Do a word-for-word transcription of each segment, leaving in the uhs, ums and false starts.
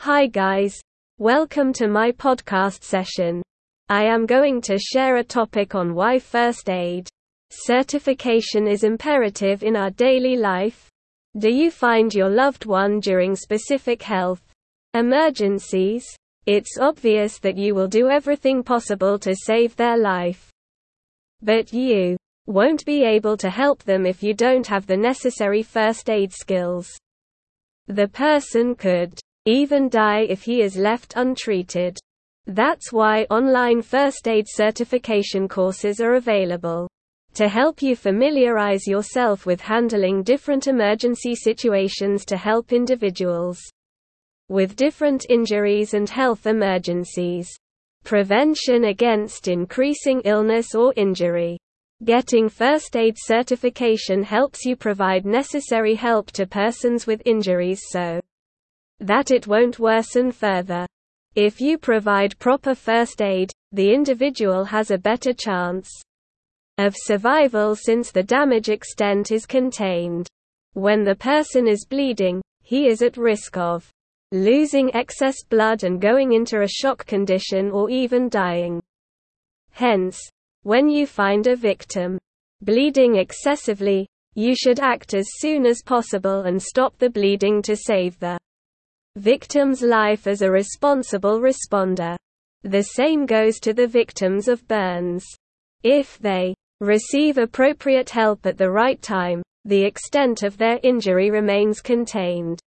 Hi guys. Welcome to my podcast session. I am going to share a topic on why first aid certification is imperative in our daily life. Do you find your loved one during specific health emergencies? It's obvious that you will do everything possible to save their life. But you won't be able to help them if you don't have the necessary first aid skills. The person could even die if he is left untreated. That's why online first aid certification courses are available to help you familiarize yourself with handling different emergency situations to help individuals with different injuries and health emergencies. Prevention against increasing illness or injury. Getting first aid certification helps you provide necessary help to persons with injuries so that it won't worsen further. If you provide proper first aid, the individual has a better chance of survival since the damage extent is contained. When the person is bleeding, he is at risk of losing excess blood and going into a shock condition or even dying. Hence, when you find a victim bleeding excessively, you should act as soon as possible and stop the bleeding to save the victim's life as a responsible responder. The same goes to the victims of burns. If they receive appropriate help at the right time, the extent of their injury remains contained.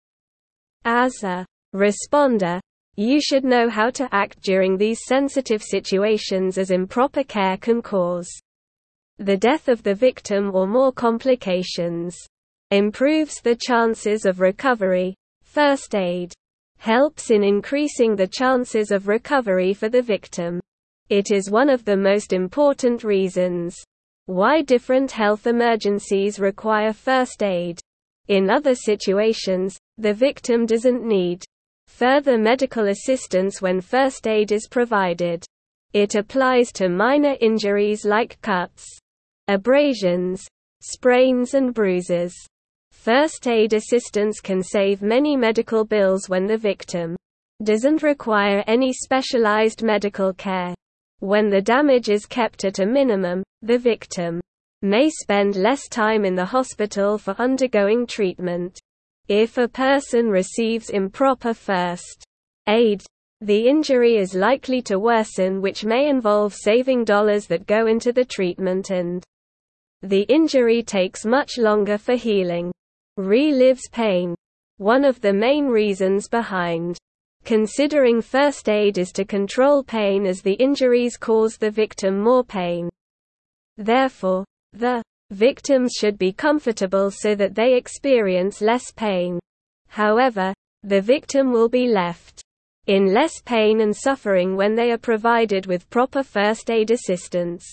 As a responder, you should know how to act during these sensitive situations, as improper care can cause the death of the victim or more complications. Improves the chances of recovery. First aid helps in increasing the chances of recovery for the victim. It is one of the most important reasons why different health emergencies require first aid. In other situations, the victim doesn't need further medical assistance when first aid is provided. It applies to minor injuries like cuts, abrasions, sprains and bruises. First aid assistance can save many medical bills when the victim doesn't require any specialized medical care. When the damage is kept at a minimum, the victim may spend less time in the hospital for undergoing treatment. If a person receives improper first aid, the injury is likely to worsen, which may involve saving dollars that go into the treatment, and the injury takes much longer for healing. Relives pain. One of the main reasons behind considering first aid is to control pain, as the injuries cause the victim more pain. Therefore, the victims should be comfortable so that they experience less pain. However, the victim will be left in less pain and suffering when they are provided with proper first aid assistance.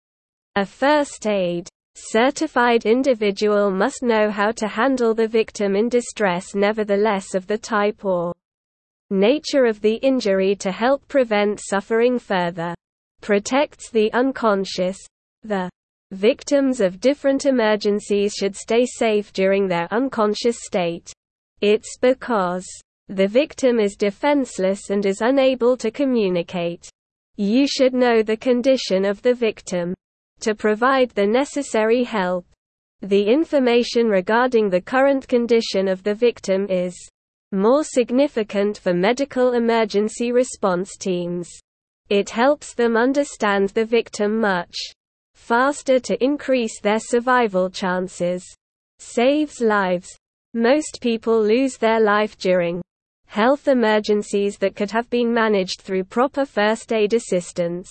A first aid certified individual must know how to handle the victim in distress, nevertheless of the type or nature of the injury, to help prevent suffering further. Protects the unconscious. The victims of different emergencies should stay safe during their unconscious state. It's because the victim is defenseless and is unable to communicate. You should know the condition of the victim to provide the necessary help. The information regarding the current condition of the victim is more significant for medical emergency response teams. It helps them understand the victim much faster to increase their survival chances. Saves lives. Most people lose their life during health emergencies that could have been managed through proper first aid assistance.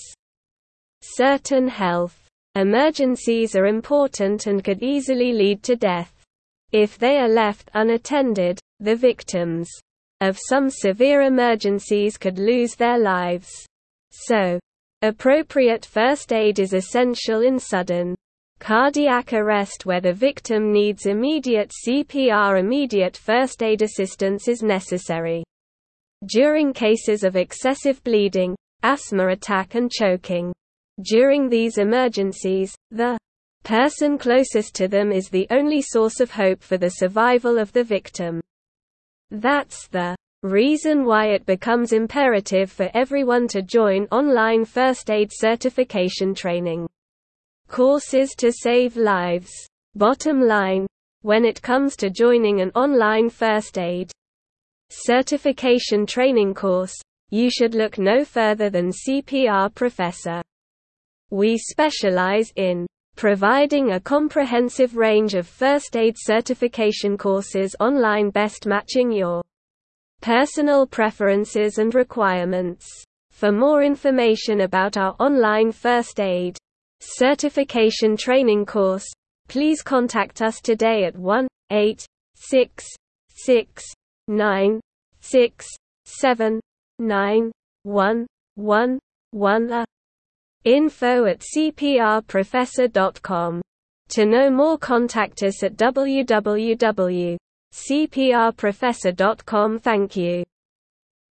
Certain health emergencies are important and could easily lead to death. If they are left unattended, the victims of some severe emergencies could lose their lives. So, appropriate first aid is essential in sudden cardiac arrest, where the victim needs immediate C P R. Immediate first aid assistance is necessary during cases of excessive bleeding, asthma attack and choking. During these emergencies, the person closest to them is the only source of hope for the survival of the victim. That's the Reason why it becomes imperative for everyone to join online first aid certification training courses to save lives. Bottom line, when it comes to joining an online first aid certification training course, you should look no further than C P R Professor. We specialize in providing a comprehensive range of first aid certification courses online, best matching your personal preferences and requirements. For more information about our online first aid certification training course, please contact us today at one eight six six nine six seven nine one one one or info at c p r professor dot com. To know more, contact us at w w w dot c p r professor dot com. Thank you.